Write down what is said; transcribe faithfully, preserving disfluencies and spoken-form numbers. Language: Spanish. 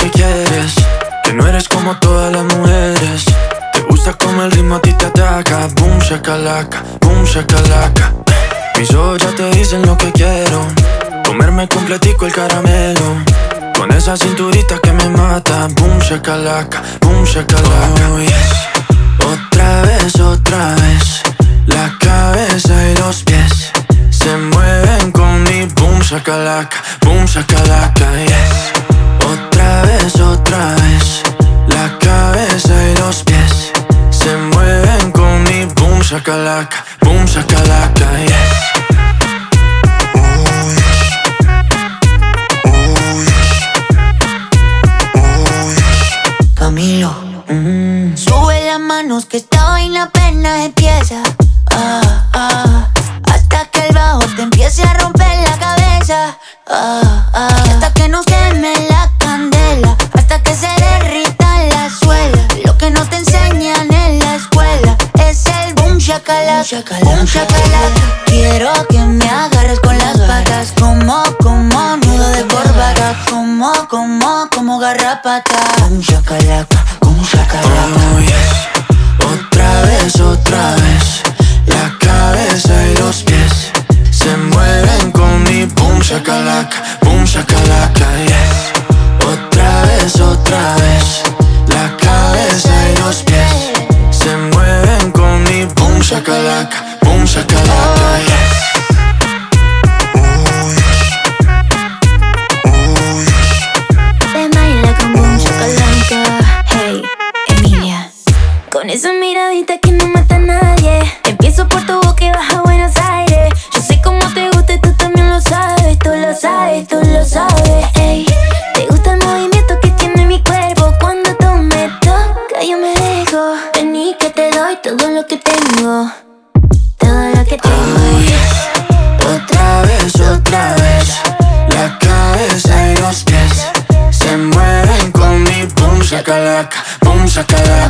que quieres, que no eres como todas las mujeres. Te gusta como el ritmo a ti te ataca. Boom shakalaka, boom shakalaka. Mis ojos ya te dicen lo que quiero, comerme completico el caramelo, con esa cinturita que me mata. Boom shakalaka, boom shakalaka. Oh yes. Otra vez, otra vez, la cabeza y los pies se mueven con mi boom shakalaka, boom shakalaka, yes. Otra vez, otra vez, la cabeza y los pies se mueven con mi boom shakalaka, boom shakalaka, yes. Camilo, mm. Sube las manos que esta vaina apenas empieza. Ah, ah, hasta que el bajo te empiece a romper la cabeza. Ah, ah, hasta que nos queme la candela, hasta que se derrita la suela. Lo que no te enseñan en la escuela es el boom shakalaka, boom shakalaka. Quiero que me agarres con las patas, como, como nudo de corbata, como, como, como garrapata. Boom shakalaka, boom shakalaka. Oh yes. Otra vez, otra vez, la cabeza y los pies se mueven con mi boom shakalaka, boom shakalaka, yes. Otra vez, otra vez, la cabeza y los pies se mueven con mi boom shakalaka, boom shakalaka, yes. Se baila con boom shakalaka. Hey, Emilia, con esa miradita que no mata a nadie. Empiezo por tu boca y baja a Buenos Aires. Yo sé cómo te gusta y tú también lo sabes. Tú lo sabes, tú lo sabes. Ey, te gusta el movimiento que tiene mi cuerpo. Cuando tú me tocas yo me dejo. Vení que te doy todo lo que tengo, todo lo que tengo. Oh, yes. Otra vez, otra vez, la cabeza y los pies se mueven con mi boom shakalaka, boom shakalaka.